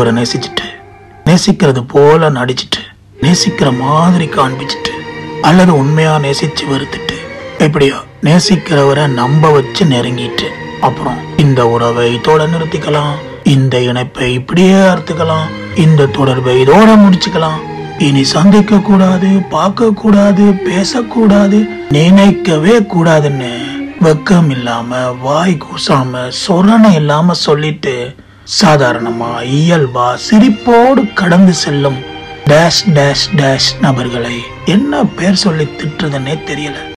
ஒருவரை நேசிச்சுட்டு, நேசிக்கிறது போல நடிச்சிட்டு, நேசிக்கிற மாதிரி காண்பிச்சுட்டு, அல்லது உண்மையா நேசிச்சு வெறுத்துட்டு, எப்படியோ நேசிக்கிறவரை நம்ப வச்சு நெருங்கிட்டு, அப்புறம் இந்த உறவை இதோட நிறுத்திக்கலாம், இந்த இணைப்பை இப்படியே அறுத்துக்கலாம், இந்த தொடர்பை இதோட முடிச்சுக்கலாம், இனி சந்திக்க கூடாது, பார்க்க கூடாது, பேசக்கூடாது, நினைக்கவே கூடாதுன்னு வெக்கம் இல்லாம, வாய் கூசாம, சொரணை இல்லாம சொல்லிட்டு சாதாரணமா இயல்பா சிரிப்போடு கடந்து செல்லும் டேஷ் டேஷ் டேஷ் நபர்களை என்ன பேர் சொல்லி திட்டுறதுன்னே தெரியல.